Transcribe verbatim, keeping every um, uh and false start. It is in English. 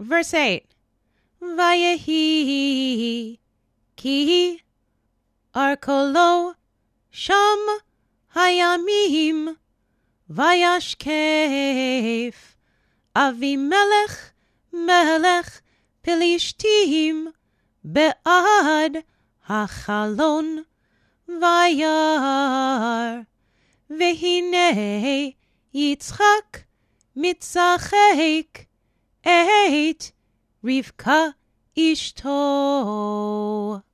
Verse eight. Vayehi ki arkolo sham hayamim vayashkef Avimelech melech Pilishtim be'ad hachalon vayar vehine Yitzchak mitzachek et Rivka ishto.